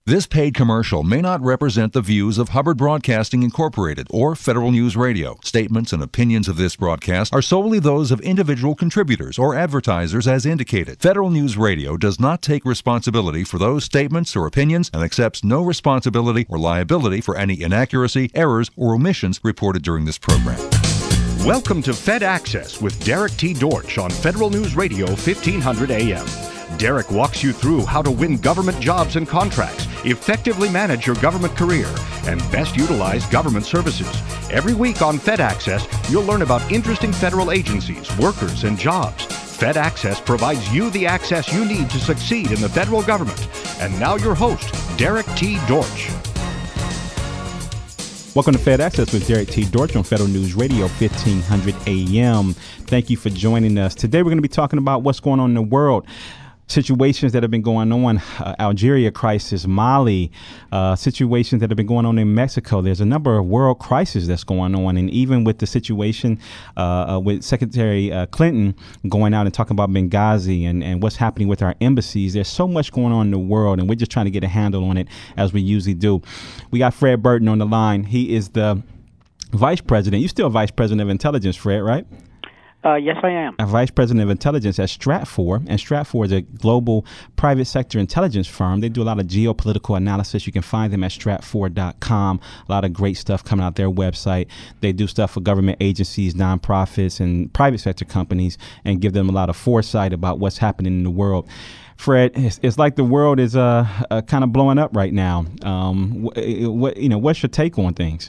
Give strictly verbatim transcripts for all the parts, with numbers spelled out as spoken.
This paid commercial may not represent the views of Hubbard Broadcasting Incorporated or Federal News Radio. Statements and opinions of this broadcast are solely those of individual contributors or advertisers as indicated. Federal News Radio does not take responsibility for those statements or opinions and accepts no responsibility or liability for any inaccuracy, errors, or omissions reported during this program. Welcome to Fed Access with Derek T. Dortch on Federal News Radio fifteen hundred A M. Derek walks you through how to win government jobs and contracts, effectively manage your government career, and best utilize government services. Every week on Fed Access, you'll learn about interesting federal agencies, workers, and jobs. Fed Access provides you the access you need to succeed in the federal government. And now your host, Derek T. Dortch. Welcome to Fed Access with Derek T. Dortch on Federal News Radio fifteen hundred A M. Thank you for joining us. Today we're going to be talking about what's going on in the world. Situations that have been going on, uh, Algeria crisis, Mali, uh, situations that have been going on in Mexico. There's a number of world crises that's going on. And even with the situation uh, uh, with Secretary uh, Clinton going out and talking about Benghazi and, and what's happening with our embassies, there's so much going on in the world, and we're just trying to get a handle on it as we usually do. We got Fred Burton on the line. He is the vice president. You're still vice president of intelligence, Fred, right? Uh, yes, I am. A vice president of intelligence at Stratfor, and Stratfor is a global private sector intelligence firm. They do a lot of geopolitical analysis. You can find them at stratfor dot com. A lot of great stuff coming out their website. They do stuff for government agencies, nonprofits, and private sector companies, and give them a lot of foresight about what's happening in the world. Fred, it's, it's like the world is uh, uh, kind of blowing up right now. Um, what, what you know, what's your take on things?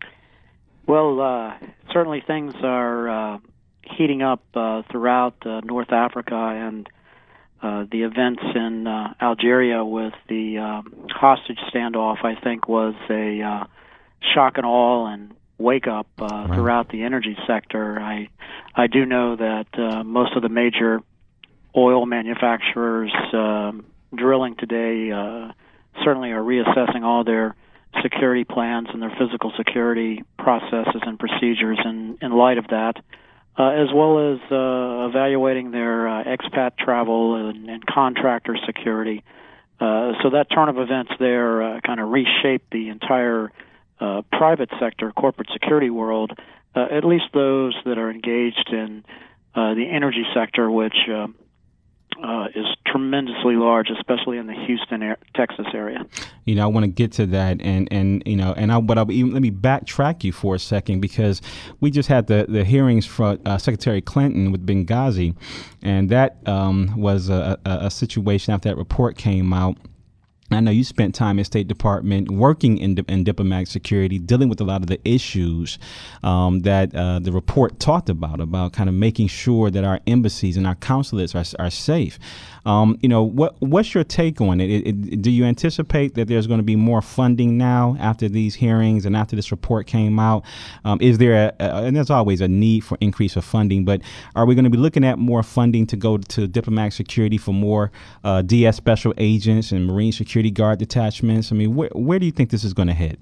Well, uh, certainly things are Uh heating up uh, throughout uh, North Africa, and uh, the events in uh, Algeria with the um, hostage standoff, I think, was a uh, shock and awe and wake-up uh, right. throughout the energy sector. I I do know that uh, most of the major oil manufacturers um, drilling today uh, certainly are reassessing all their security plans and their physical security processes and procedures in, in light of that. Uh, as well as uh, evaluating their uh, expat travel and, and contractor security. Uh, so that turn of events there uh, kind of reshaped the entire uh, private sector, corporate security world, uh, at least those that are engaged in uh, the energy sector, which uh, uh, is tremendously large, especially in the Houston, Texas area. You know, I want to get to that, and, and you know, and I, but I'll even, let me backtrack you for a second, because we just had the, the hearings for uh, Secretary Clinton with Benghazi, and that um, was a, a, a situation after that report came out. I know you spent time in State Department working in, di- in diplomatic security, dealing with a lot of the issues um, that uh, the report talked about, about kind of making sure that our embassies and our consulates are, are safe. Um, you know, what what's your take on it? It, it? Do you anticipate that there's going to be more funding now after these hearings and after this report came out? Um, is there, a, a, and there's always a need for increase of funding, but are we going to be looking at more funding to go to diplomatic security for more uh, D S special agents and Marine security guard detachments? I mean, wh- where do you think this is going to head?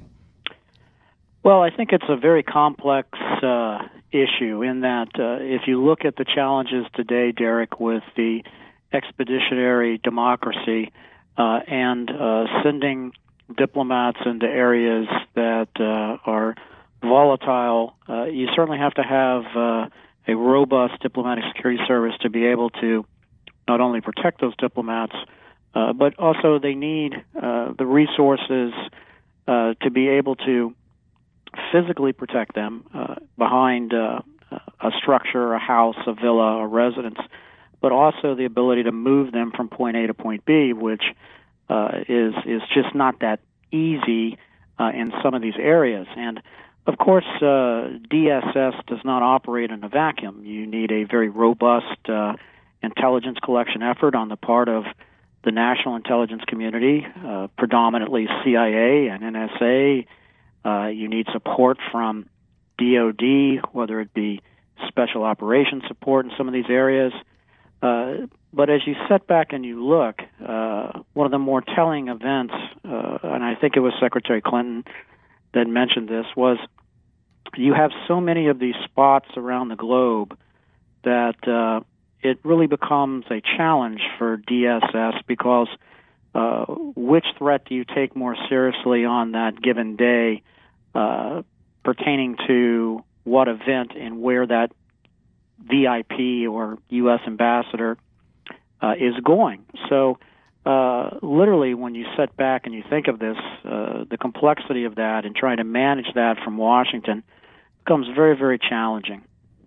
Well, I think it's a very complex uh, issue in that uh, if you look at the challenges today, Derek, with the expeditionary democracy uh, and uh, sending diplomats into areas that uh, are volatile, uh, you certainly have to have uh, a robust diplomatic security service to be able to not only protect those diplomats, uh, but also they need uh, the resources uh, to be able to physically protect them uh, behind uh, a structure, a house, a villa, a residence, but also the ability to move them from point A to point B, which uh, is is just not that easy uh, in some of these areas. And, of course, uh, D S S does not operate in a vacuum. You need a very robust uh, intelligence collection effort on the part of the national intelligence community, uh, predominantly C I A and N S A. Uh, you need support from D O D, whether it be special operations support in some of these areas. Uh, but as you sit back and you look, uh, one of the more telling events, uh, and I think it was Secretary Clinton that mentioned this, was you have so many of these spots around the globe that uh, it really becomes a challenge for D S S because uh, which threat do you take more seriously on that given day, uh, pertaining to what event and where that V I P or U S ambassador uh, is going. So uh, literally, when you sit back and you think of this, uh, the complexity of that and trying to manage that from Washington becomes very, very challenging.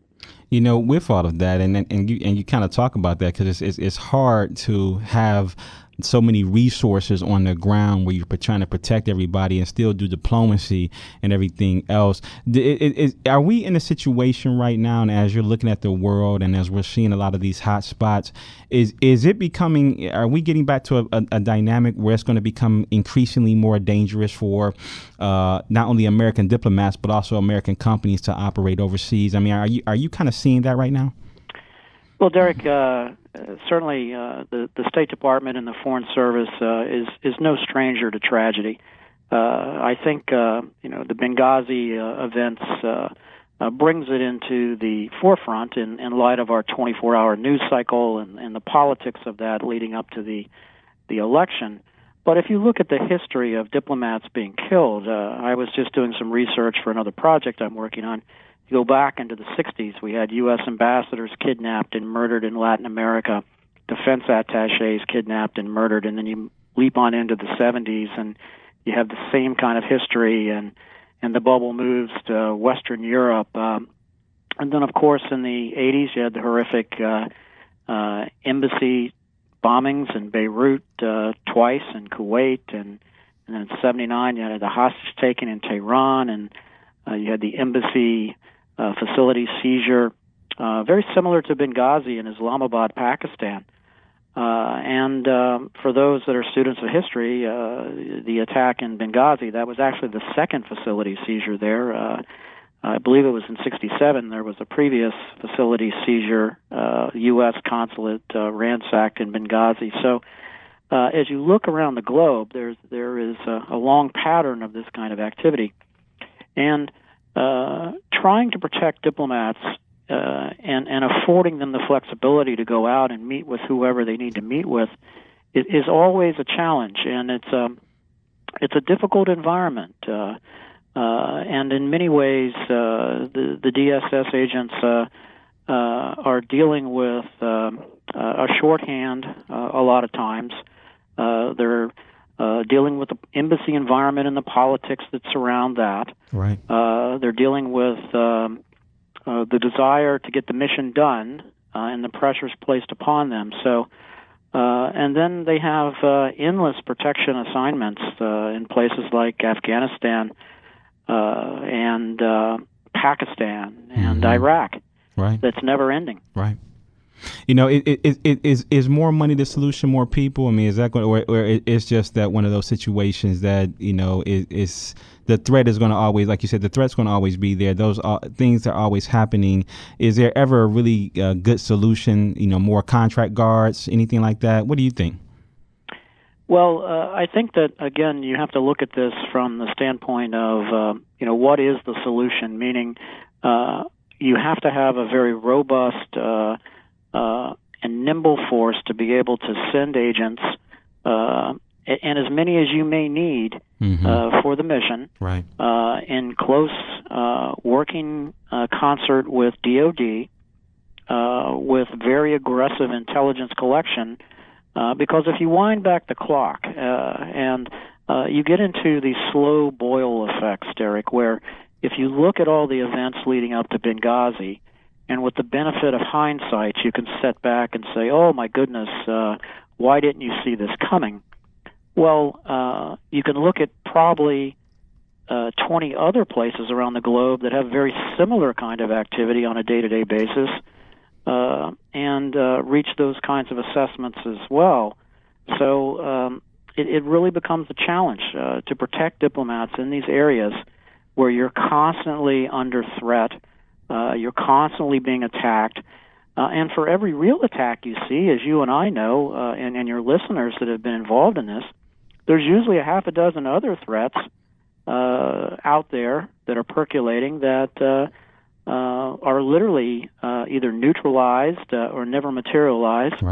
You know, with all of that, and and you and you kind of talk about that because it's, it's it's hard to have so many resources on the ground where you're trying to protect everybody and still do diplomacy and everything else. It, it, it, are we in a situation right now, and as you're looking at the world and as we're seeing a lot of these hot spots, is is it becoming, are we getting back to a, a, a dynamic where it's going to become increasingly more dangerous for uh, not only American diplomats, but also American companies to operate overseas? I mean, are you, are you kind of seeing that right now? Well, Derek, uh, certainly uh, the, the State Department and the Foreign Service uh, is is no stranger to tragedy. Uh, I think uh, you know the Benghazi uh, events uh, uh, brings it into the forefront in, in light of our twenty-four hour news cycle and, and the politics of that leading up to the the election. But if you look at the history of diplomats being killed, uh, I was just doing some research for another project I'm working on. You go back into the sixties, we had U S ambassadors kidnapped and murdered in Latin America, defense attachés kidnapped and murdered, and then you leap on into the seventies, and you have the same kind of history, and, and the bubble moves to Western Europe. Um, and then, of course, in the eighties, you had the horrific uh, uh, embassy bombings in Beirut uh, twice, in Kuwait, and, and then in seventy-nine, you had the hostage taking in Tehran, and uh, you had the embassy Uh, facility seizure, uh, very similar to Benghazi in Islamabad, Pakistan. Uh, and um, for those that are students of history, uh, the attack in Benghazi, that was actually the second facility seizure there. Uh, I believe it was in sixty-seven. There was a previous facility seizure, uh, U S consulate uh, ransacked in Benghazi. So uh, as you look around the globe, there's, there is a, a long pattern of this kind of activity. And Uh, trying to protect diplomats uh, and, and affording them the flexibility to go out and meet with whoever they need to meet with is, is always a challenge, and it's a, it's a difficult environment. Uh, uh, and in many ways, uh, the, the D S S agents uh, uh, are dealing with uh, a shorthand uh, a lot of times. Uh, they're Uh, dealing with the embassy environment and the politics that surround that. Right. Uh, they're dealing with um, uh, the desire to get the mission done uh, and the pressures placed upon them. So, uh, and then they have uh, endless protection assignments uh, in places like Afghanistan uh, and uh, Pakistan and mm-hmm. Iraq. Right. That's never ending. Right. You know, it, it, it, is is more money the solution, more people? I mean, is that going to, or, or it's just that one of those situations that, you know, is, is the threat is going to always, like you said, the threat's going to always be there. Those are, things are always happening. Is there ever a really uh, good solution, you know, more contract guards, anything like that? What do you think? Well, uh, I think that, again, you have to look at this from the standpoint of, uh, you know, what is the solution? Meaning uh, you have to have a very robust uh Uh, and nimble force to be able to send agents, uh, and as many as you may need mm-hmm. uh, for the mission, right. uh, in close uh, working uh, concert with D O D, uh, with very aggressive intelligence collection, uh, because if you wind back the clock uh, and uh, you get into these slow boil effects, Derek, where if you look at all the events leading up to Benghazi, and with the benefit of hindsight, you can sit back and say, oh, my goodness, uh, why didn't you see this coming? Well, uh, you can look at probably uh, twenty other places around the globe that have very similar kind of activity on a day-to-day basis uh, and uh, reach those kinds of assessments as well. So um, it, it really becomes a challenge uh, to protect diplomats in these areas where you're constantly under threat. Uh, you're constantly being attacked. Uh, and for every real attack you see, as you and I know, uh, and, and your listeners that have been involved in this, there's usually a half a dozen other threats uh, out there that are percolating that uh, uh, are literally uh, either neutralized uh, or never materialized. Right.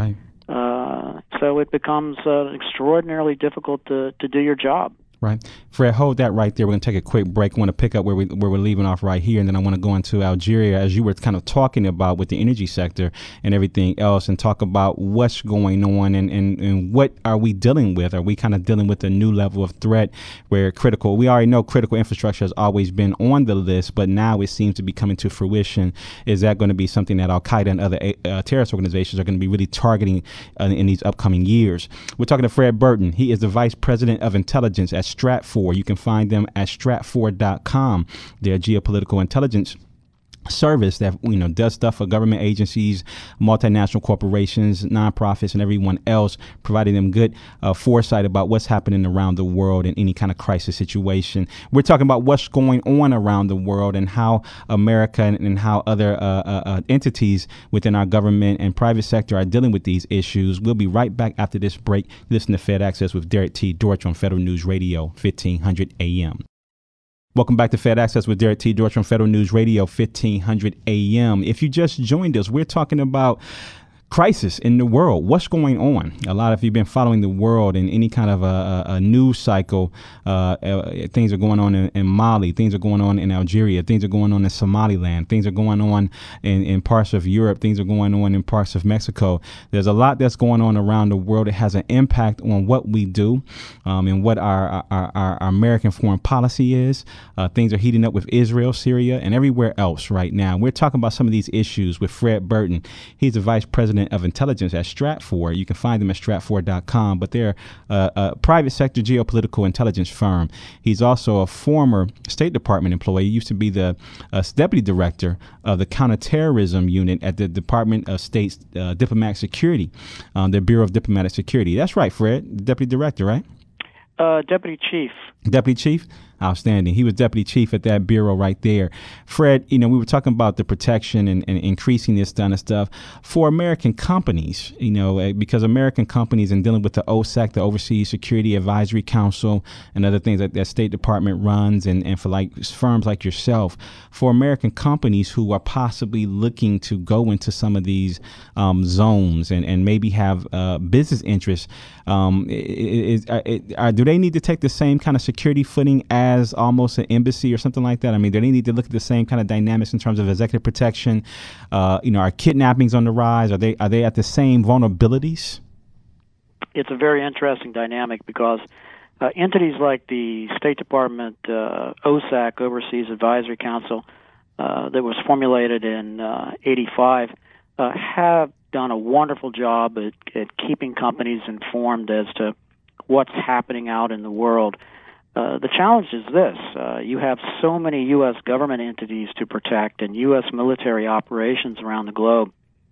Uh, so it becomes uh, extraordinarily difficult to, to do your job. Right. Fred, hold that right there. We're going to take a quick break. I want to pick up where, we, where we're leaving off right here, and then I want to go into Algeria, as you were kind of talking about with the energy sector and everything else, and talk about what's going on and, and, and what are we dealing with? Are we kind of dealing with a new level of threat where critical, we already know critical infrastructure has always been on the list, but now it seems to be coming to fruition. Is that going to be something that Al-Qaeda and other uh, terrorist organizations are going to be really targeting uh, in these upcoming years? We're talking to Fred Burton. He is the Vice President of Intelligence at Stratfor. You can find them at stratfor dot com. They're geopolitical intelligence service that, you know, does stuff for government agencies, multinational corporations, nonprofits, and everyone else, providing them good uh, foresight about what's happening around the world in any kind of crisis situation. We're talking about what's going on around the world and how America and, and how other uh, uh, uh, entities within our government and private sector are dealing with these issues. We'll be right back after this break. Listen to Fed Access with Derek T. Dortch on Federal News Radio, fifteen hundred A M. Welcome back to Fed Access with Derek T. Dortch on Federal News Radio, fifteen hundred A M. If you just joined us, we're talking about crisis in the world. What's going on? A lot of you have been following the world in any kind of a, a, a news cycle. Uh, uh, things are going on in, in Mali. Things are going on in Algeria. Things are going on in Somaliland. Things are going on in, in parts of Europe. Things are going on in parts of Mexico. There's a lot that's going on around the world. It has an impact on what we do um, and what our, our, our, our American foreign policy is. Uh, things are heating up with Israel, Syria, and everywhere else right now. We're talking about some of these issues with Fred Burton. He's the Vice President of Intelligence at Stratfor. You can find them at stratfor dot com, but they're a, a private sector geopolitical intelligence firm. He's also a former State Department employee. He used to be the uh, deputy director of the counterterrorism unit at the Department of State's uh, Diplomatic Security, um, the Bureau of Diplomatic Security. That's right, Fred, deputy director, right? Uh, deputy chief. Deputy chief? Outstanding. He was deputy chief at that bureau right there. Fred, you know, we were talking about the protection and, and increasing this kind of stuff for American companies, you know, because American companies and dealing with the O S A C, the Overseas Security Advisory Council, and other things that that State Department runs, and, and for like firms like yourself, for American companies who are possibly looking to go into some of these um, zones and, and maybe have uh, business interests, um, is, is, is, do they need to take the same kind of security footing as as almost an embassy or something like that? I mean, do they need to look at the same kind of dynamics in terms of executive protection? Uh, you know, are kidnappings on the rise? Are they are they at the same vulnerabilities? It's a very interesting dynamic because uh, entities like the State Department uh, O S A C, Overseas Advisory Council, uh, that was formulated in uh, eighty-five, uh, have done a wonderful job at, at keeping companies informed as to what's happening out in the world. Uh, the challenge is this. Uh, you have so many U S government entities to protect and U S military operations around the globe.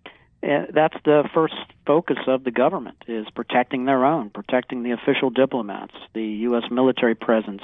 Uh, that's the first focus of the government, is protecting their own, protecting the official diplomats, the U S military presence.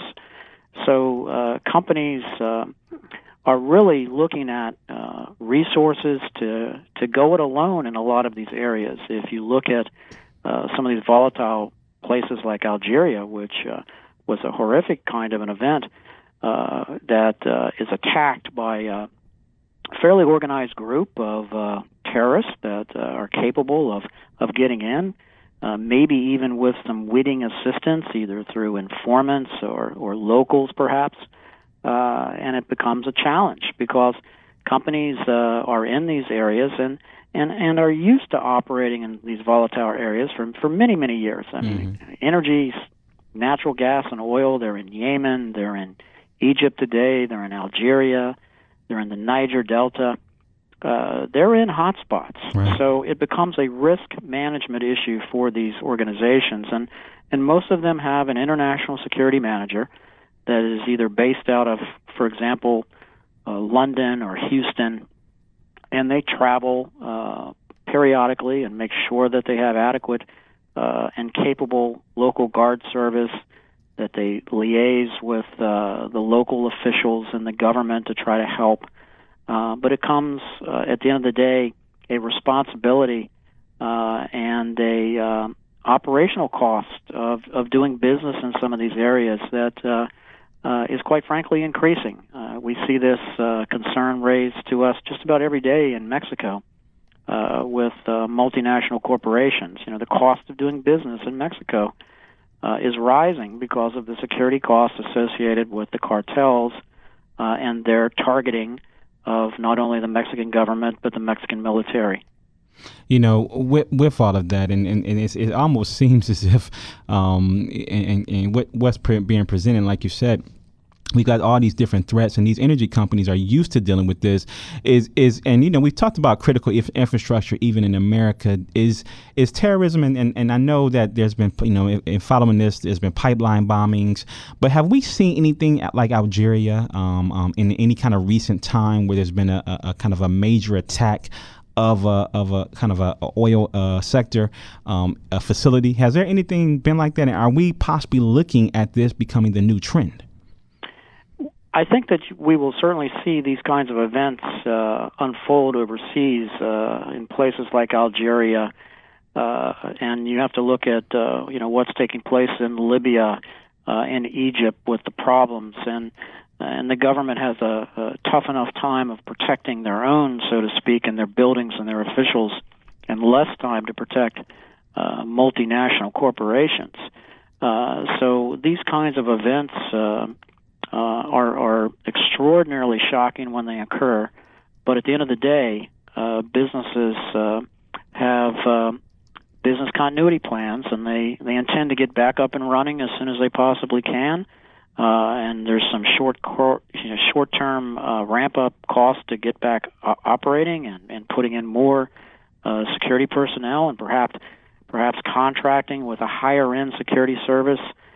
So uh, companies uh, are really looking at uh, resources to, to go it alone in a lot of these areas. If you look at uh, some of these volatile places like Algeria, which uh, was a horrific kind of an event uh, that uh, is attacked by a fairly organized group of uh, terrorists that uh, are capable of, of getting in, uh, maybe even with some witting assistance, either through informants or, or locals perhaps, uh, and it becomes a challenge because companies uh, are in these areas and, and, and are used to operating in these volatile areas for, for many, many years. I mean, mm-hmm. energy, natural gas and oil, they're in Yemen, they're in Egypt today, they're in Algeria, they're in the Niger Delta. Uh, they're in hotspots. Right. So it becomes a risk management issue for these organizations. And, and most of them have an international security manager that is either based out of, for example, uh, London or Houston, and they travel uh, periodically and make sure that they have adequate Uh, and capable local guard service, that they liaise with uh, the local officials and the government to try to help. Uh, but it comes, uh, at the end of the day, a responsibility uh, and a uh, operational cost of, of doing business in some of these areas that uh, uh, is quite frankly increasing. Uh, we see this uh, concern raised to us just about every day in Mexico. uh, with uh, multinational corporations. You know, the cost of doing business in Mexico uh, is rising because of the security costs associated with the cartels uh, and their targeting of not only the Mexican government but the Mexican military. You know, with, with all of that, and, and, and it's, it almost seems as if, um, and, and what, what's pre- being presented, like you said, we got all these different threats, and these energy companies are used to dealing with this. Is is and you know we've talked about critical if infrastructure even in America. Is is terrorism, and, and, and I know that there's been you know in, in following this there's been pipeline bombings, but have we seen anything like Algeria um, um, in any kind of recent time where there's been a, a, a kind of a major attack of a of a kind of a, a oil uh, sector um, a facility? Has there anything been like that? And are we possibly looking at this becoming the new trend? I think that we will certainly see these kinds of events uh, unfold overseas uh, in places like Algeria, uh, and you have to look at uh, you know what's taking place in Libya uh, and Egypt with the problems, and and the government has a, a tough enough time of protecting their own, so to speak, and their buildings and their officials, and less time to protect uh, multinational corporations. Uh, so these kinds of events. Uh, Uh, are, are extraordinarily shocking when they occur, but at the end of the day, uh, businesses uh, have uh, business continuity plans, and they, they intend to get back up and running as soon as they possibly can. Uh, and there's some short cor- you know, short-term uh, ramp-up costs to get back o- operating and, and putting in more uh, security personnel, and perhaps perhaps contracting with a higher-end security service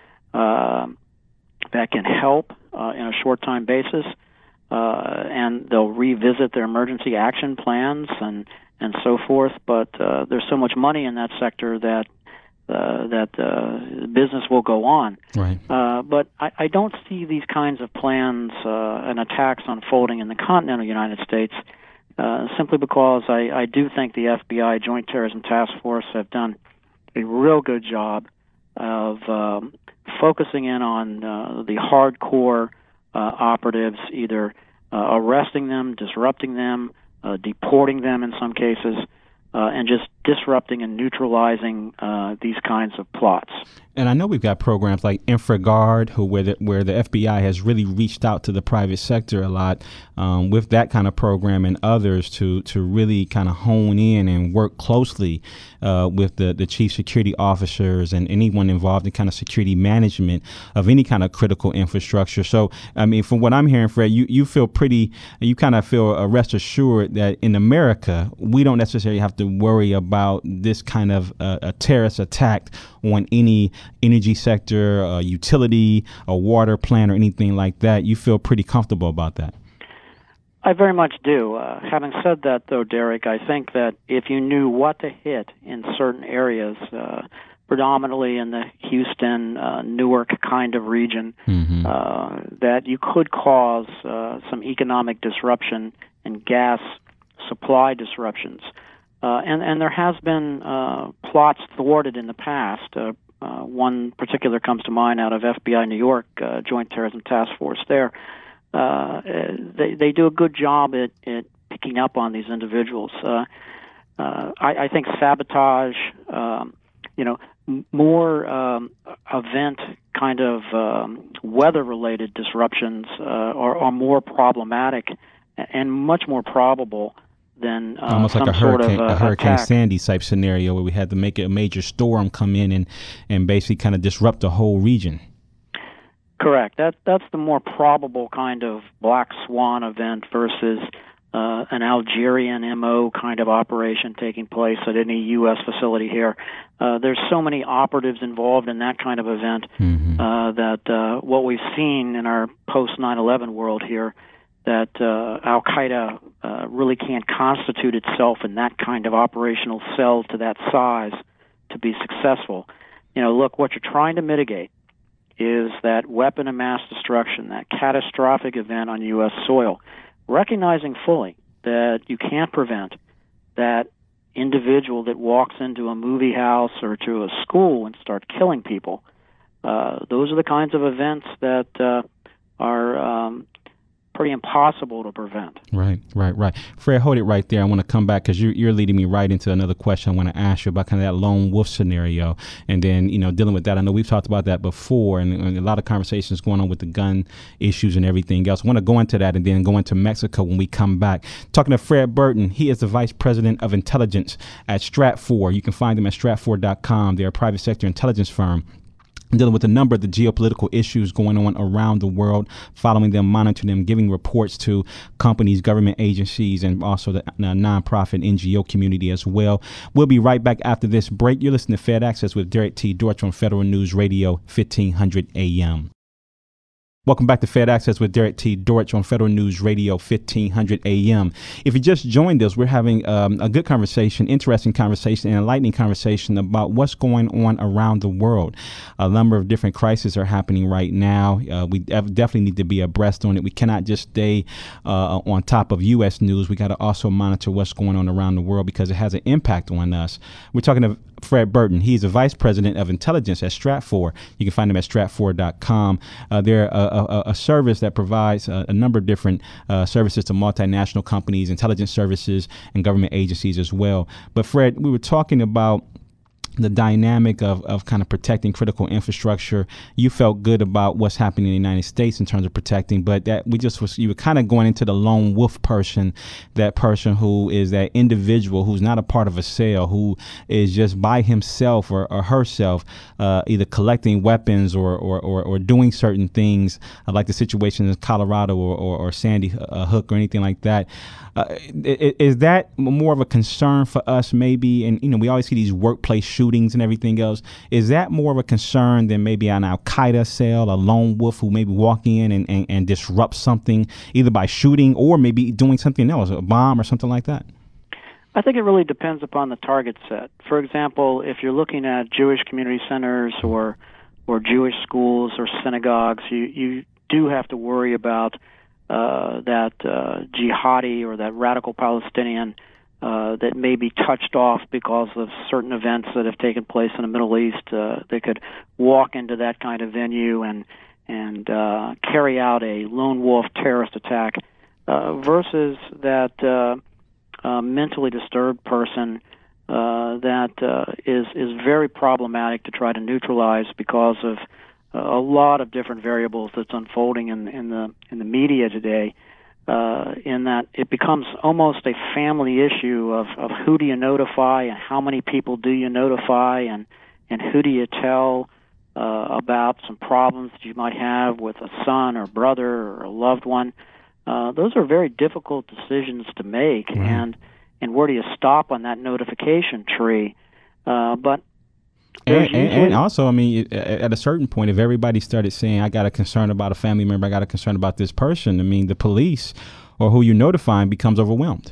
Uh, that can help uh, in a short-time basis, uh, and they'll revisit their emergency action plans and, and so forth. But uh, there's so much money in that sector that uh, that uh, business will go on. Right. Uh, but I, I don't see these kinds of plans uh, and attacks unfolding in the continental United States, uh, simply because I, I do think the F B I, Joint Terrorism Task Force, have done a real good job of um, focusing in on uh, the hardcore uh, operatives, either uh, arresting them, disrupting them, uh, deporting them in some cases, uh, and just disrupting and neutralizing uh, these kinds of plots. And I know we've got programs like InfraGard, who where the, where the F B I has really reached out to the private sector a lot um, with that kind of program and others to to really kind of hone in and work closely uh, with the, the chief security officers and anyone involved in kind of security management of any kind of critical infrastructure. So, I mean, from what I'm hearing, Fred, you, you feel pretty, you kind of feel uh, rest assured that in America, we don't necessarily have to worry about this kind of uh, a terrorist attack on any energy sector, a utility, a water plant, or anything like that. You feel pretty comfortable about that? I very much do. Uh, having said that, though, Derek, I think that if you knew what to hit in certain areas, uh, predominantly in the Houston, uh, Newark kind of region, mm-hmm. uh, that you could cause uh, some economic disruption and gas supply disruptions. Uh, and, and there has been uh, plots thwarted in the past. Uh, uh, one particular comes to mind out of F B I New York, uh, Joint Terrorism Task Force there. Uh, they, they do a good job at, at picking up on these individuals. Uh, uh, I, I think sabotage, um, you know, m- more um, event kind of um, weather-related disruptions uh, are, are more problematic and much more probable than uh, almost some like a sort hurricane, of uh, a Hurricane attack. Sandy type scenario where we had to make a major storm come in and, and basically kind of disrupt the whole region. Correct. That that's the more probable kind of black swan event versus uh, an Algerian M O kind of operation taking place at any U S facility here. Uh, there's so many operatives involved in that kind of event mm-hmm. uh, that uh, what we've seen in our post nine eleven world here, that uh, Al-Qaeda uh, really can't constitute itself in that kind of operational cell to that size to be successful. You know, look, what you're trying to mitigate is that weapon of mass destruction, that catastrophic event on U S soil, recognizing fully that you can't prevent that individual that walks into a movie house or to a school and start killing people. Uh, those are the kinds of events that uh, are um, pretty impossible to prevent. Right, right, right. Fred, hold it right there. I want to come back because you're, you're leading me right into another question I want to ask you about kind of that lone wolf scenario. And then, you know, dealing with that. I know we've talked about that before, and, and a lot of conversations going on with the gun issues and everything else. I want to go into that and then go into Mexico when we come back. Talking to Fred Burton. He is the Vice President of Intelligence at Stratfor. You can find them at stratfor dot com. They're a private sector intelligence firm dealing with a number of the geopolitical issues going on around the world, following them, monitoring them, giving reports to companies, government agencies, and also the uh, nonprofit N G O community as well. We'll be right back after this break. You're listening to Fed Access with Derek T. Dortch on Federal News Radio, fifteen hundred A M. Welcome back to Fed Access with Derek T. Dortch on Federal News Radio, fifteen hundred A M. If you just joined us, we're having um, a good conversation, interesting conversation, and enlightening conversation about what's going on around the world. A number of different crises are happening right now. Uh, we def- definitely need to be abreast on it. We cannot just stay uh, on top of U S news. We got to also monitor what's going on around the world because it has an impact on us. We're talking to Fred Burton. He's the Vice President of Intelligence at Stratfor. You can find him at stratfor dot com. Uh, they're a, a, a service that provides a, a number of different uh, services to multinational companies, intelligence services, and government agencies as well. But Fred, we were talking about the dynamic of, of kind of protecting critical infrastructure. You felt good about what's happening in the United States in terms of protecting, but that we just was, you were kind of going into the lone wolf person, that person who is that individual who's not a part of a cell, who is just by himself or, or herself, uh, either collecting weapons or, or, or, or doing certain things, uh, like the situation in Colorado or, or, or Sandy uh, Hook or anything like that. Uh, is that more of a concern for us maybe? And, you know, we always see these workplace shootings and everything else. Is that more of a concern than maybe an Al-Qaeda cell, a lone wolf who maybe walk in and, and, and disrupt something either by shooting or maybe doing something else, a bomb or something like that? I think it really depends upon the target set. For example, if you're looking at Jewish community centers or or Jewish schools or synagogues, you, you do have to worry about Uh, that uh, jihadi or that radical Palestinian uh, that may be touched off because of certain events that have taken place in the Middle East. Uh, they could walk into that kind of venue and and uh, carry out a lone wolf terrorist attack uh, versus that uh, uh, mentally disturbed person uh, that uh, is is very problematic to try to neutralize because of a lot of different variables that's unfolding in, in the in the media today, uh, in that it becomes almost a family issue of, of who do you notify and how many people do you notify and, and who do you tell uh, about some problems that you might have with a son or brother or a loved one. Uh, those are very difficult decisions to make, mm-hmm. and and where do you stop on that notification tree? Uh, but And, and, and also, I mean, at a certain point, if everybody started saying, I got a concern about a family member, I got a concern about this person, I mean, the police or who you're notifying becomes overwhelmed.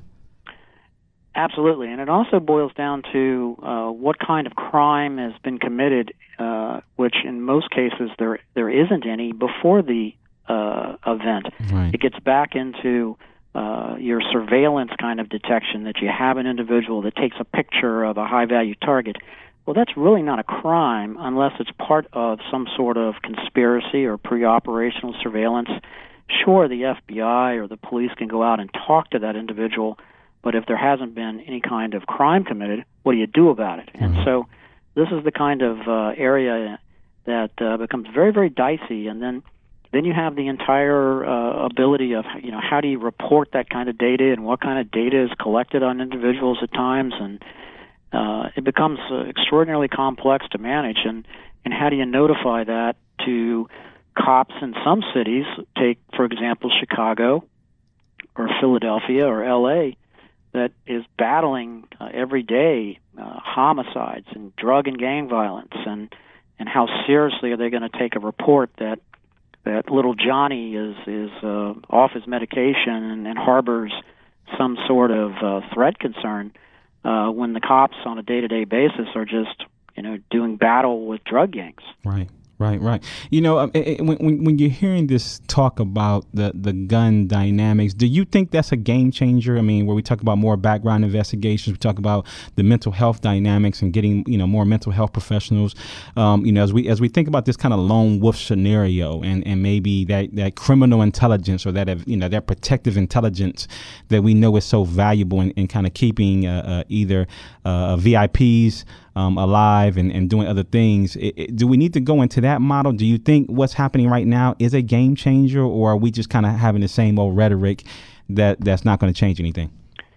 Absolutely. And it also boils down to uh, what kind of crime has been committed, uh, which in most cases there there isn't any before the uh, event. Right. It gets back into uh, your surveillance kind of detection, that you have an individual that takes a picture of a high-value target. Well, that's really not a crime unless it's part of some sort of conspiracy or pre-operational surveillance. Sure, the F B I or the police can go out and talk to that individual, but if there hasn't been any kind of crime committed, what do you do about it? Mm-hmm. And so this is the kind of uh, area that uh, becomes very, very dicey. And then then you have the entire uh, ability of, you know, how do you report that kind of data and what kind of data is collected on individuals at times, and Uh, it becomes uh, extraordinarily complex to manage, and, and how do you notify that to cops in some cities? Take, for example, Chicago or Philadelphia or L A that is battling uh, every day uh, homicides and drug and gang violence, and, and how seriously are they going to take a report that that little Johnny is, is uh, off his medication and, and harbors some sort of uh, threat concern, Uh, when the cops on a day-to-day basis are just, you know, doing battle with drug gangs. Right, Right, right. You know, um, it, it, when when you're hearing this talk about the, the gun dynamics, do you think that's a game changer? I mean, where we talk about more background investigations, we talk about the mental health dynamics and getting, you know, more mental health professionals. Um, you know, as we as we think about this kind of lone wolf scenario, and, and maybe that, that criminal intelligence or that, you know, that protective intelligence that we know is so valuable in, in kind of keeping uh, uh, either uh, V I Ps Um, alive and, and doing other things. It, it, do we need to go into that model? Do you think what's happening right now is a game changer, or are we just kind of having the same old rhetoric that that's not going to change anything?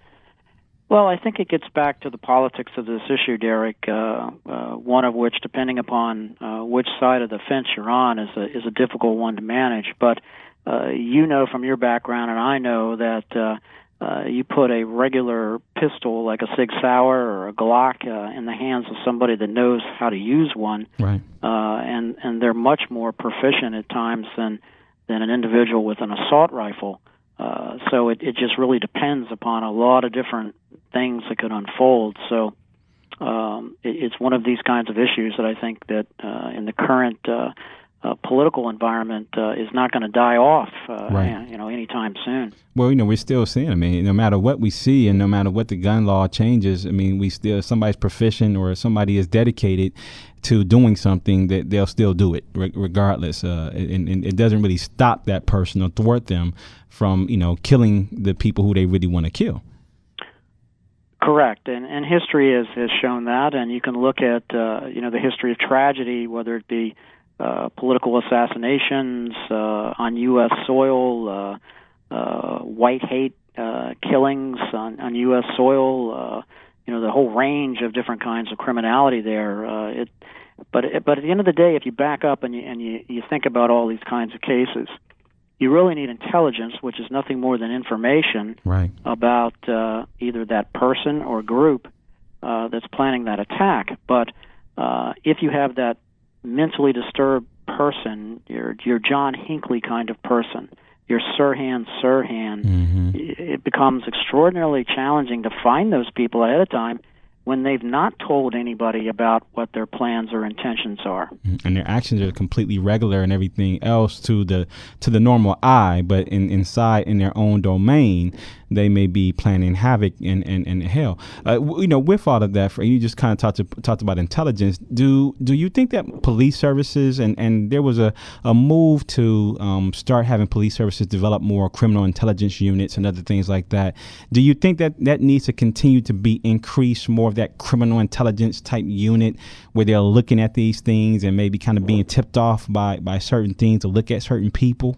Well, I think it gets back to the politics of this issue, Derek, uh, uh, one of which, depending upon uh, which side of the fence you're on, is a, is a difficult one to manage. But uh, you know from your background, and I know that uh, Uh, you put a regular pistol like a Sig Sauer or a Glock uh, in the hands of somebody that knows how to use one, right? Uh, and and they're much more proficient at times than than an individual with an assault rifle. Uh, so it, it just really depends upon a lot of different things that could unfold. So um, it, it's one of these kinds of issues that I think that uh, in the current uh, Uh, political environment uh, is not going to die off, uh, right. you know, anytime soon. Well, you know, we're still seeing. I mean, no matter what we see, and no matter what the gun law changes, I mean, we still somebody's proficient or somebody is dedicated to doing something that they'll still do it re- regardless, uh, and, and it doesn't really stop that person or thwart them from, you know, killing the people who they really want to kill. Correct, and and history has has shown that, and you can look at uh, you know the history of tragedy, whether it be Uh, political assassinations uh, on U S soil, uh, uh, white hate uh, killings on, on U S soil, uh, you know, the whole range of different kinds of criminality there. Uh, it, but but at the end of the day, if you back up and you and you, you think about all these kinds of cases, you really need intelligence, which is nothing more than information right. about uh, either that person or group uh, that's planning that attack. But uh, if you have that mentally disturbed person, your your John Hinckley kind of person, your Sirhan Sirhan, mm-hmm. it becomes extraordinarily challenging to find those people ahead of time when they've not told anybody about what their plans or intentions are. And their actions are completely regular and everything else to the to the normal eye, but in, inside in their own domain, they may be planning havoc and and, and hell. Uh, you know, with all of that, for you just kind of talked to, talked about intelligence. Do do you think that police services and, and there was a, a move to um, start having police services develop more criminal intelligence units and other things like that? Do you think that that needs to continue to be increased, more of that criminal intelligence type unit where they're looking at these things and maybe kind of being tipped off by, by certain things to look at certain people?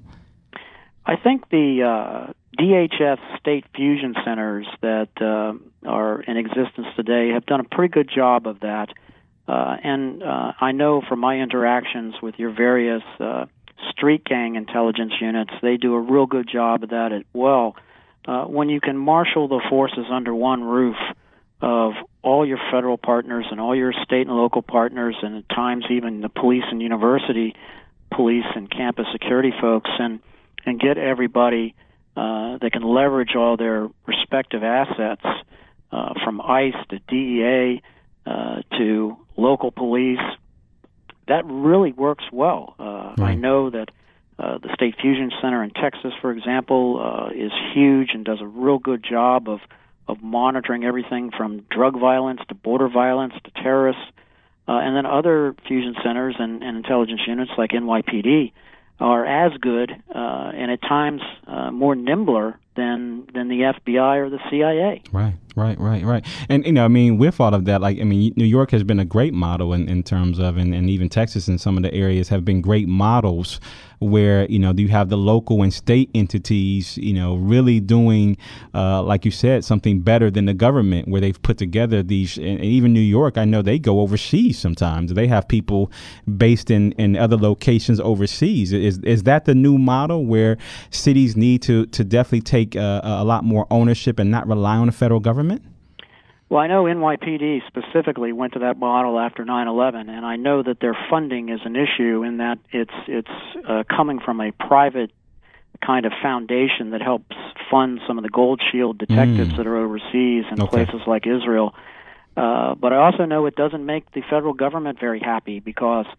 I think the uh, D H S state fusion centers that uh, are in existence today have done a pretty good job of that. Uh, and uh, I know from my interactions with your various uh, street gang intelligence units, they do a real good job of that as well. Uh, when you can marshal the forces under one roof of all your federal partners and all your state and local partners, and at times even the police and university police and campus security folks, and and get everybody uh, that can leverage all their respective assets, uh, from ICE to D E A uh, to local police, that really works well. Uh, right. I know that uh, the State Fusion Center in Texas, for example, uh, is huge and does a real good job of of monitoring everything from drug violence to border violence to terrorists, uh, and then other fusion centers and, and intelligence units like N Y P D are as good uh, and at times uh, more nimbler than than the F B I or the C I A. Right, right, right, right. And, you know, I mean, with all of that, like, I mean, New York has been a great model in, in terms of, and, and even Texas and some of the areas have been great models where, you know, you have the local and state entities, you know, really doing, uh, like you said, something better than the government, where they've put together these, and even New York, I know they go overseas sometimes. They have people based in, in other locations overseas. Is is that the new model where cities need to, to definitely take uh, a lot more ownership and not rely on the federal government? Well, I know N Y P D specifically went to that model after nine eleven, and I know that their funding is an issue in that it's it's uh, coming from a private kind of foundation that helps fund some of the Gold Shield detectives mm. that are overseas in okay. places like Israel. Uh, but I also know it doesn't make the federal government very happy because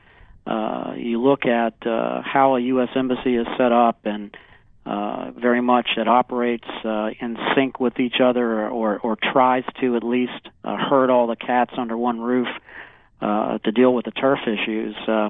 Uh, you look at uh, how a U S embassy is set up, and uh, very much it operates uh, in sync with each other, or, or tries to at least uh, herd all the cats under one roof uh, to deal with the turf issues. Uh,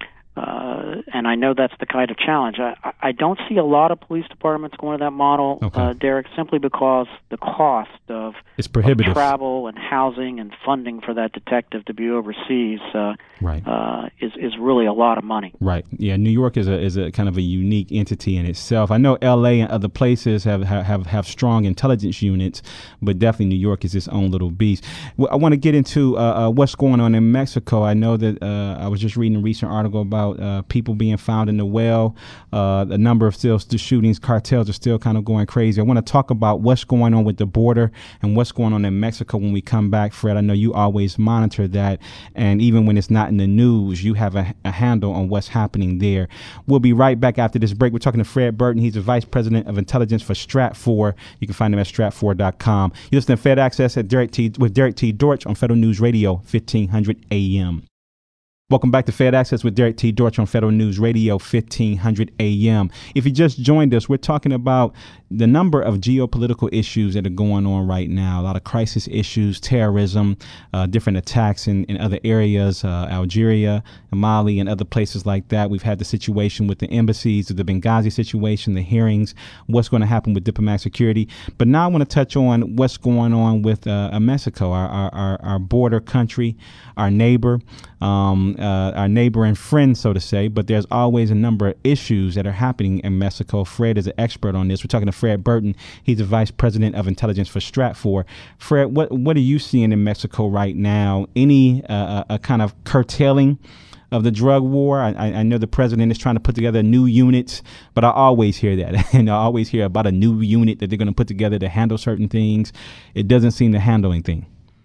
Uh, and I know that's the kind of challenge. I, I don't see a lot of police departments going to that model, okay. uh, Derek, simply because the cost of, it's prohibitive. of travel and housing and funding for that detective to be overseas uh, right. uh, is is really a lot of money. Right. Yeah. New York is a is a kind of a unique entity in itself. I know L A and other places have have have strong intelligence units, but definitely New York is its own little beast. Well, I want to get into uh, uh, what's going on in Mexico. I know that uh, I was just reading a recent article about Uh, people being found in the well. Uh, the number of still the shootings, cartels are still kind of going crazy. I want to talk about what's going on with the border and what's going on in Mexico when we come back, Fred. I know you always monitor that, and even when it's not in the news, you have a, a handle on what's happening there. We'll be right back after this break. We're talking to Fred Burton. He's the Vice President of Intelligence for Stratfor. You can find him at stratfor dot com. You listen to Fed Access at Derek T with Derek T. Dortch on Federal News Radio, fifteen hundred A M. Welcome back to Fed Access with Derek T. Dortch on Federal News Radio, fifteen hundred A M. If you just joined us, we're talking about the number of geopolitical issues that are going on right now. A lot of crisis issues, terrorism, uh, different attacks in, in other areas, uh, Algeria, Mali, and other places like that. We've had the situation with the embassies, the Benghazi situation, the hearings, what's going to happen with diplomatic security. But now I want to touch on what's going on with uh, Mexico, our, our, our border country, our neighbor. Um, Uh, our neighbor and friend, so to say, but there's always a number of issues that are happening in Mexico. Fred is an expert on this. We're talking to Fred Burton. He's the Vice President of Intelligence for Stratfor. Fred, what what are you seeing in Mexico right now? Any uh, a kind of curtailing of the drug war? I, I know the president is trying to put together new units, but I always hear that. And I always hear about a new unit that they're going to put together to handle certain things. It doesn't seem to handle anything.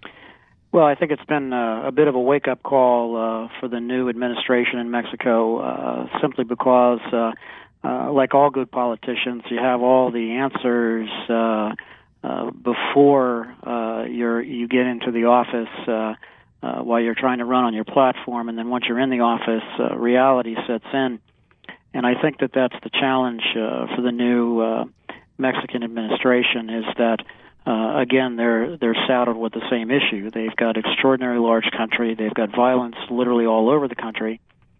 Well, I think it's been uh, a bit of a wake-up call uh, for the new administration in Mexico, uh, simply because, uh, uh, like all good politicians, you have all the answers uh, uh, before uh, you're, you get into the office uh, uh, while you're trying to run on your platform, and then once you're in the office, uh, reality sets in. And I think that that's the challenge uh, for the new uh, Mexican administration, is that Uh, again, they're they're saddled with the same issue. They've got extraordinary large country. They've got violence literally all over the country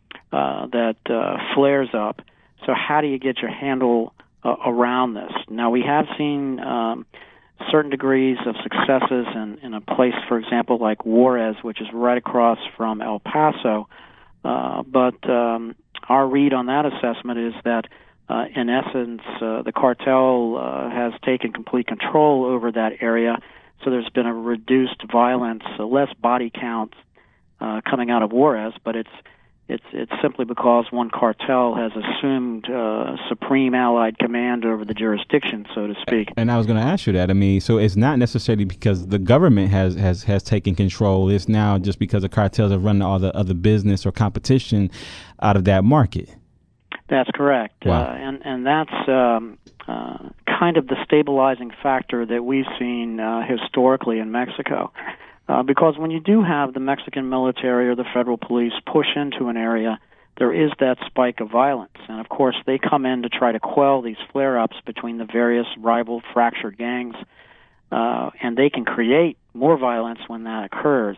uh, that uh, flares up. So how do you get your handle uh, around this? Now, we have seen um, certain degrees of successes in, in a place, for example, like Juarez, which is right across from El Paso. Uh, but um, our read on that assessment is that Uh, in essence, uh, the cartel uh, has taken complete control over that area, so there's been a reduced violence, uh, less body count uh, coming out of Juarez, but it's it's it's simply because one cartel has assumed uh, supreme Allied command over the jurisdiction, so to speak. And I was going to ask you that. I mean, so it's not necessarily because the government has, has, has taken control. It's now just because the cartels have run all the other business or competition out of that market. That's correct. Wow. Uh, and, and that's um, uh, kind of the stabilizing factor that we've seen uh, historically in Mexico. Uh, because when you do have the Mexican military or the federal police push into an area, there is that spike of violence. And, of course, they come in to try to quell these flare-ups between the various rival fractured gangs, uh, and they can create more violence when that occurs.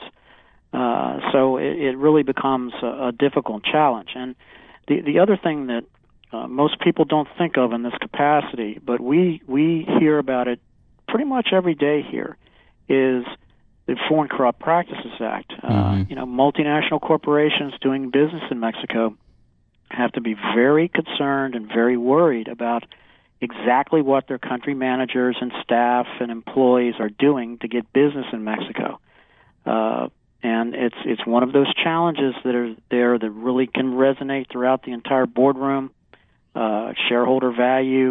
Uh, so it, it really becomes a, a difficult challenge. And The the other thing that uh, most people don't think of in this capacity, but we we hear about it pretty much every day here, is the Foreign Corrupt Practices Act. Uh, mm-hmm. You know, multinational corporations doing business in Mexico have to be very concerned and very worried about exactly what their country managers and staff and employees are doing to get business in Mexico. Uh, And it's it's one of those challenges that are there that really can resonate throughout the entire boardroom. Uh, shareholder value,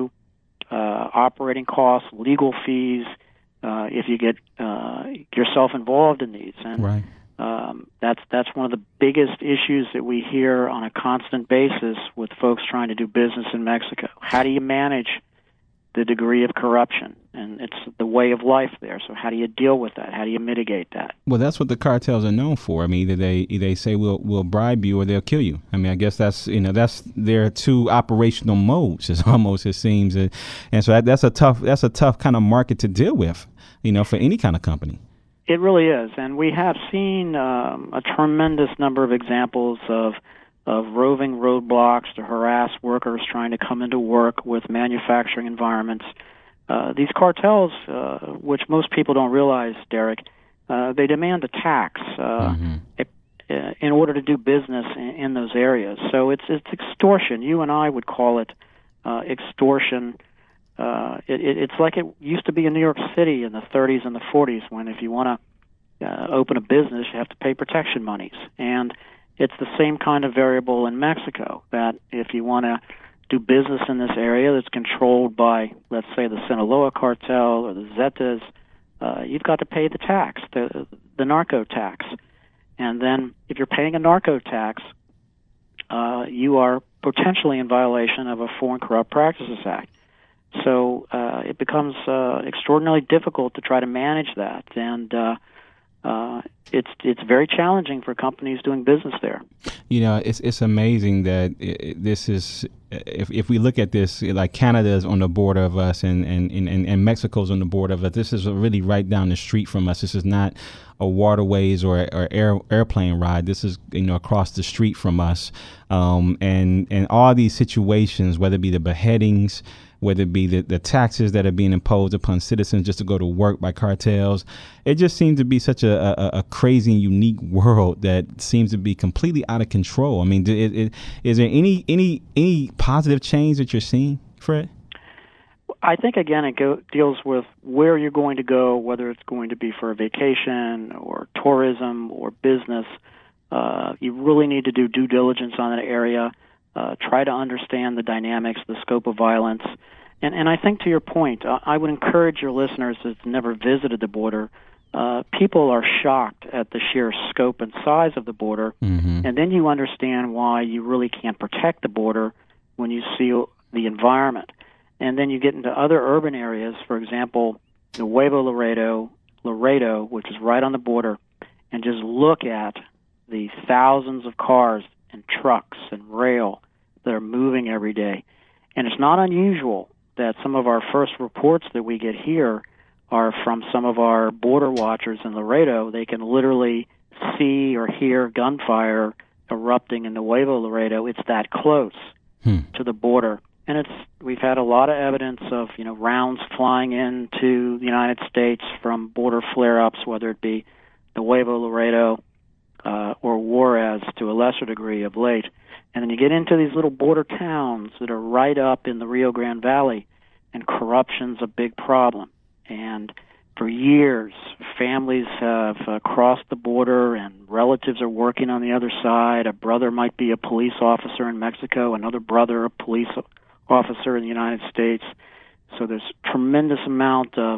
uh, operating costs, legal fees, uh, if you get uh, yourself involved in these. And right. um, that's that's one of the biggest issues that we hear on a constant basis with folks trying to do business in Mexico. How do you manage the degree of corruption, and it's the way of life there. So how do you deal with that? How do you mitigate that? Well, that's what the cartels are known for. I mean, either they they say we'll we'll bribe you or they'll kill you. I mean, I guess that's you know that's their two operational modes. It's almost it seems, and, and so that, that's a tough that's a tough kind of market to deal with. You know, for any kind of company. It really is, and we have seen um, a tremendous number of examples of of roving roadblocks to harass workers trying to come into work with manufacturing environments. Uh, these cartels, uh, which most people don't realize, Derek, uh, they demand a tax uh, mm-hmm. in order to do business in, in those areas. So it's it's extortion. You and I would call it uh, extortion. Uh, it, it, it's like it used to be in New York City in the thirties and the forties, when if you want to uh, open a business, you have to pay protection monies. And it's the same kind of variable in Mexico, that if you want to do business in this area that's controlled by, let's say, the Sinaloa cartel or the Zetas, uh, you've got to pay the tax, the, the narco tax. And then if you're paying a narco tax, uh, you are potentially in violation of a Foreign Corrupt Practices Act. So uh, it becomes uh, extraordinarily difficult to try to manage that, and uh, uh, it's it's very challenging for companies doing business there. You know, it's it's amazing that it, this is, if if we look at this, like Canada's on the border of us, and and, and, and Mexico's on the border of us. This is really right down the street from us. This is not a waterways or, or air, airplane ride. This is, you know, across the street from us, um, and and all these situations, whether it be the beheadings, whether it be the, the taxes that are being imposed upon citizens just to go to work by cartels. It just seems to be such a, a, a crazy and unique world that seems to be completely out of control. I mean, it, it, is there any any any positive change that you're seeing, Fred? I think, again, it go, deals with where you're going to go, whether it's going to be for a vacation or tourism or business. Uh, you really need to do due diligence on that area. Uh, try to understand the dynamics, the scope of violence. And, and I think, to your point, uh, I would encourage your listeners that's never visited the border. Uh, people are shocked at the sheer scope and size of the border, mm-hmm. and then you understand why you really can't protect the border when you see the environment. And then you get into other urban areas, for example, Nuevo Laredo, Laredo, which is right on the border, and just look at the thousands of cars and trucks and rail that are moving every day. And it's not unusual that some of our first reports that we get here are from some of our border watchers in Laredo. They can literally see or hear gunfire erupting in Nuevo Laredo. It's that close hmm. to the border. And it's we've had a lot of evidence of, you know, rounds flying into the United States from border flare-ups, whether it be Nuevo Laredo, Uh, or Juarez to a lesser degree of late. And then you get into these little border towns that are right up in the Rio Grande Valley, and corruption's a big problem. And for years, families have uh, crossed the border, and relatives are working on the other side. A brother might be a police officer in Mexico, another brother a police officer in the United States. So there's a tremendous amount of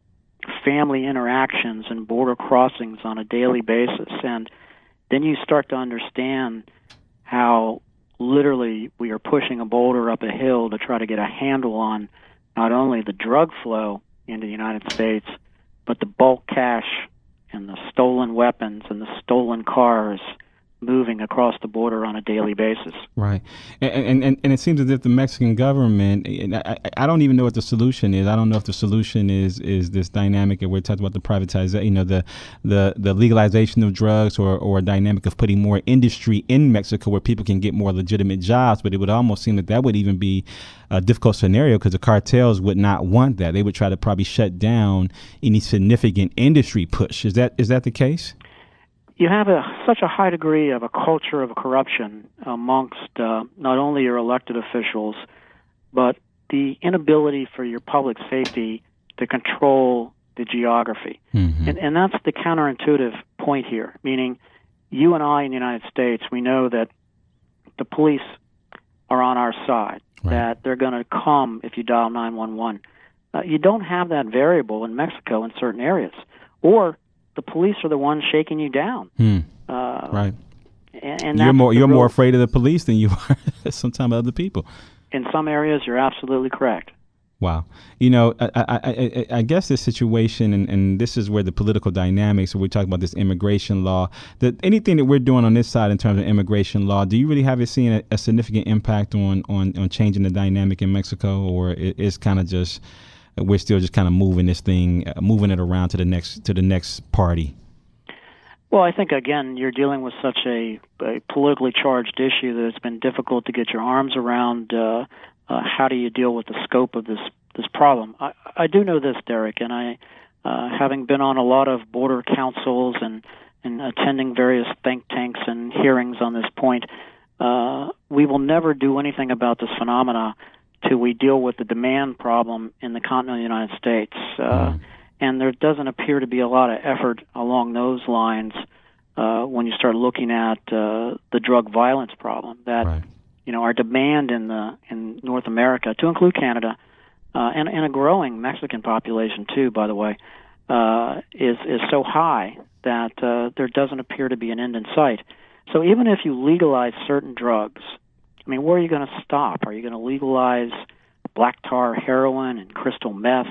family interactions and border crossings on a daily basis. And then you start to understand how literally we are pushing a boulder up a hill to try to get a handle on not only the drug flow into the United States, but the bulk cash and the stolen weapons and the stolen cars moving across the border on a daily basis. Right. And and, and it seems as if the Mexican government, and I, I don't even know what the solution is. I don't know if the solution is is this dynamic, and we're talking about the privatization, you know, the the, the legalization of drugs, or, or a dynamic of putting more industry in Mexico where people can get more legitimate jobs. But it would almost seem that that would even be a difficult scenario, because the cartels would not want that. They would try to probably shut down any significant industry push. Is that is that the case? You have a, such a high degree of a culture of corruption amongst uh, not only your elected officials, but the inability for your public safety to control the geography. Mm-hmm. And, and that's the counterintuitive point here, meaning you and I in the United States, we know that the police are on our side, right, that they're going to come if you dial nine one one. Uh, you don't have that variable in Mexico in certain areas. Or the police are the ones shaking you down. Hmm. Uh, right. And, and you're more you're real, more afraid of the police than you are sometimes other people. In some areas, you're absolutely correct. Wow. You know, I, I, I, I guess this situation, and, and this is where the political dynamics, we talk about this immigration law, that anything that we're doing on this side in terms of immigration law, do you really have it seen a, a significant impact on, on, on changing the dynamic in Mexico, or it, it's kind of just, we're still just kind of moving this thing, uh, moving it around to the next, to the next party? Well, I think, again, you're dealing with such a, a politically charged issue that it's been difficult to get your arms around. Uh, uh, how do you deal with the scope of this this problem? I, I do know this, Derek, and I, uh, having been on a lot of border councils and, and attending various think tanks and hearings on this point, uh, we will never do anything about this phenomena till we deal with the demand problem in the continental United States. Uh, mm. And there doesn't appear to be a lot of effort along those lines uh, when you start looking at uh, the drug violence problem. That right. you know, our demand in the in North America, to include Canada, uh, and, and a growing Mexican population too, by the way, uh, is is so high that uh, there doesn't appear to be an end in sight. So even if you legalize certain drugs, I mean, where are you going to stop? Are you going to legalize black tar heroin and crystal meth?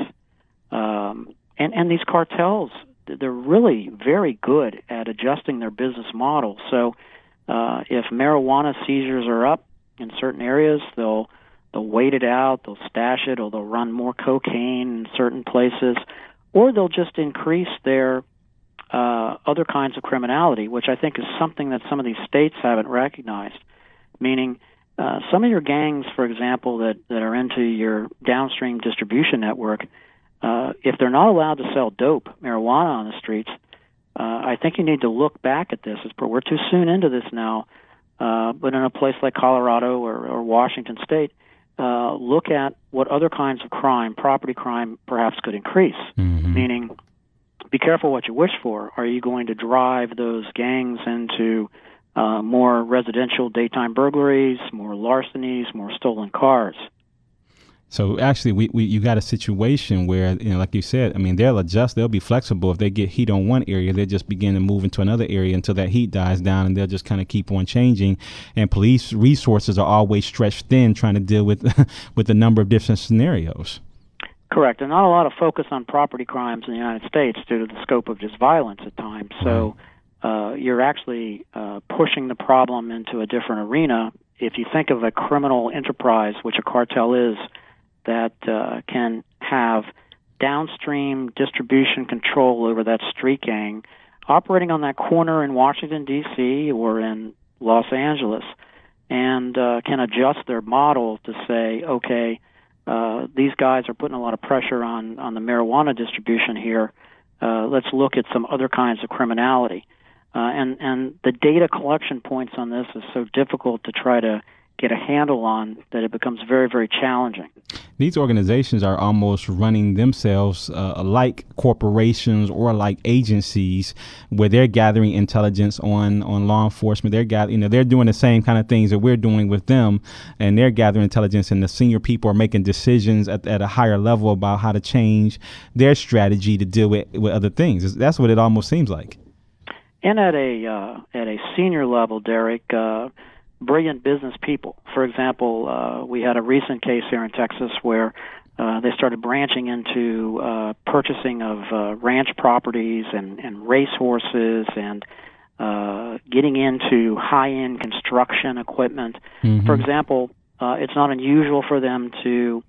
Um, And, and these cartels, they're really very good at adjusting their business model. So uh, if marijuana seizures are up in certain areas, they'll they'll wait it out, they'll stash it, or they'll run more cocaine in certain places, or they'll just increase their uh, other kinds of criminality, which I think is something that some of these states haven't recognized. Meaning, uh, some of your gangs, for example, that, that are into your downstream distribution network, Uh, if they're not allowed to sell dope, marijuana on the streets, uh, I think you need to look back at this. We're too soon into this now, uh, but in a place like Colorado or, or Washington State, uh, look at what other kinds of crime, property crime, perhaps could increase. Mm-hmm. Meaning, be careful what you wish for. Are you going to drive those gangs into uh, more residential daytime burglaries, more larcenies, more stolen cars? So actually, we, we you got a situation where, you know, like you said, I mean, they'll adjust, they'll be flexible. If they get heat on one area, they'll just begin to move into another area until that heat dies down, and they'll just kind of keep on changing. And police resources are always stretched thin, trying to deal with with a number of different scenarios. Correct, and not a lot of focus on property crimes in the United States due to the scope of just violence at times. So uh, you're actually uh, pushing the problem into a different arena. If you think of a criminal enterprise, which a cartel is, that uh, can have downstream distribution control over that street gang operating on that corner in Washington, D C or in Los Angeles, and uh, can adjust their model to say, okay, uh, these guys are putting a lot of pressure on, on the marijuana distribution here. Uh, let's look at some other kinds of criminality. Uh, and, and the data collection points on this is so difficult to try to get a handle on that it becomes very, very challenging. These organizations are almost running themselves uh, like corporations or like agencies, where they're gathering intelligence on, on law enforcement. They're gathering, you know, they're doing the same kind of things that we're doing with them, and they're gathering intelligence, and the senior people are making decisions at, at a higher level about how to change their strategy to deal with, with other things. That's what it almost seems like. And at a uh, at a senior level, Derek, uh, brilliant business people. For example, uh, we had a recent case here in Texas where uh, they started branching into uh, purchasing of uh, ranch properties and, and race horses and uh, getting into high-end construction equipment. Mm-hmm. For example, uh, it's not unusual for them to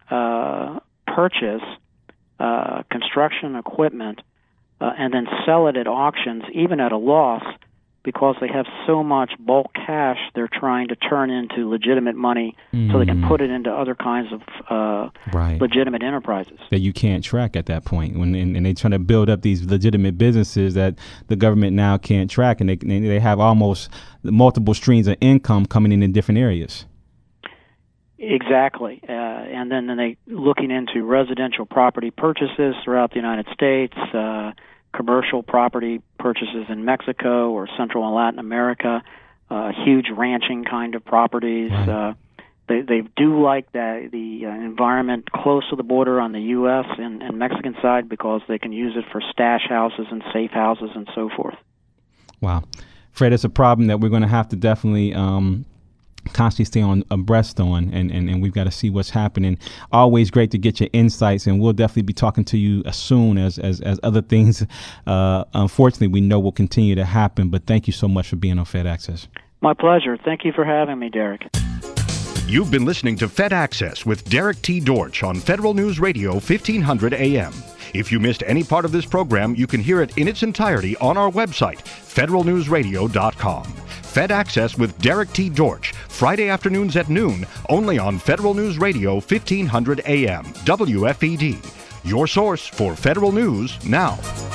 uh, purchase uh, construction equipment uh, and then sell it at auctions, even at a loss, because they have so much bulk cash they're trying to turn into legitimate money mm. so they can put it into other kinds of uh, right. legitimate enterprises. That you can't track at that point. When and, and they're trying to build up these legitimate businesses that the government now can't track, and they they have almost multiple streams of income coming in in different areas. Exactly. Uh, and then, then they looking into residential property purchases throughout the United States, uh, commercial property purchases in Mexico or Central and Latin America, uh, huge ranching kind of properties. Right. Uh, they they do like the, the uh, environment close to the border on the U S and, and Mexican side because they can use it for stash houses and safe houses and so forth. Wow. Fred, it's a problem that we're going to have to definitely um, constantly stay on abreast on, and, and, and we've got to see what's happening. Always great to get your insights, and we'll definitely be talking to you as soon as as, as other things, uh, unfortunately, we know will continue to happen. But thank you so much for being on Fed Access. My pleasure. Thank you for having me, Derek. You've been listening to Fed Access with Derek T. Dortch on Federal News Radio fifteen hundred A M. If you missed any part of this program, you can hear it in its entirety on our website, federal news radio dot com. Fed Access with Derek T. Dortch, Friday afternoons at noon, only on Federal News Radio fifteen hundred A M, W F E D. Your source for federal news now.